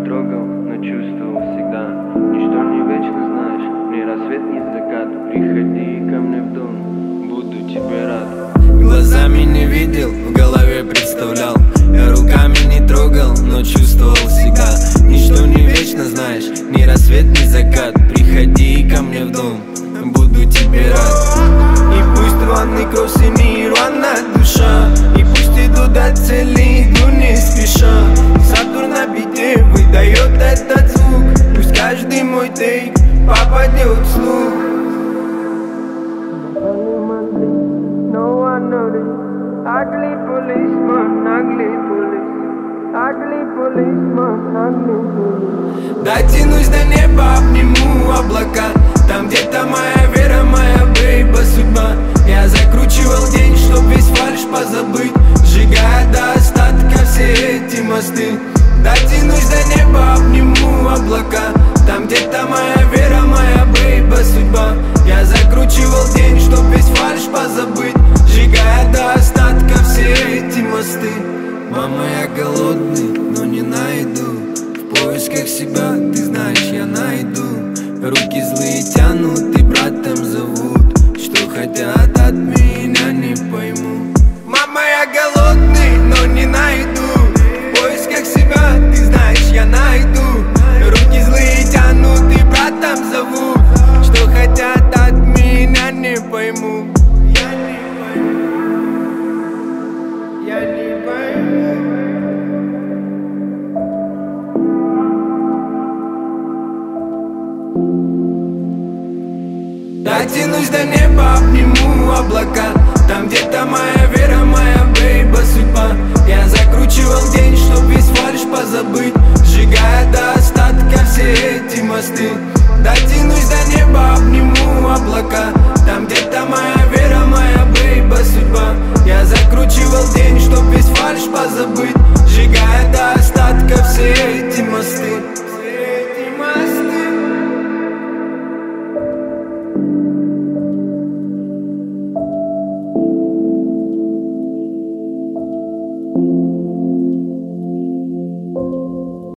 не трогал, но чувствовал всегда. Ничто не вечно, знаешь, ни рассвет, ни закат. Приходи ко мне в дом, буду тебе рад. Глазами не видел, в голове представлял. Я руками не трогал, но чувствовал всегда. Ничто не вечно, знаешь, ни рассвет, ни закат. Приходи ко мне в дом, буду тебе рад. И пусть рваный кровь синий, рваная душа. И пусть иду до цели, иду не спеша. Сатурн на бите выдает этот звук. Пусть каждый мой тейк попадет в слух. Ugly policeman, ugly police. Ugly policeman, ugly police. Дотянусь до неба, обниму облака. Там где-то моя вера, моя бейба, судьба. Я закручивал день, чтоб весь фальшь позабыть, сжигая до остатка все эти мосты. Дотянусь до неба, обниму облака. Там где-то моя вера, моя бейба, судьба. Я закручивал день, чтоб весь фальшь позабыть, сжигая до остатка все эти мосты. Мама, я голодный, но не найду. В поисках себя, ты знаешь, я найду. Руки злые тянут и братом зовут. Что хотят от меня, не пойму. Мама, я голодный, но не найду. В поисках себя, ты знаешь, я найду. Руки злые тянут и братом зовут. Что хотят от меня, не пойму. Я не пойму. Дотянусь до неба, обниму облака. Там где-то моя вера, моя бейба, судьба. Я закручивал день, чтоб весь фальшь позабыть, сжигая до остатка все эти мосты. Дотянусь до неба, обниму облака. Там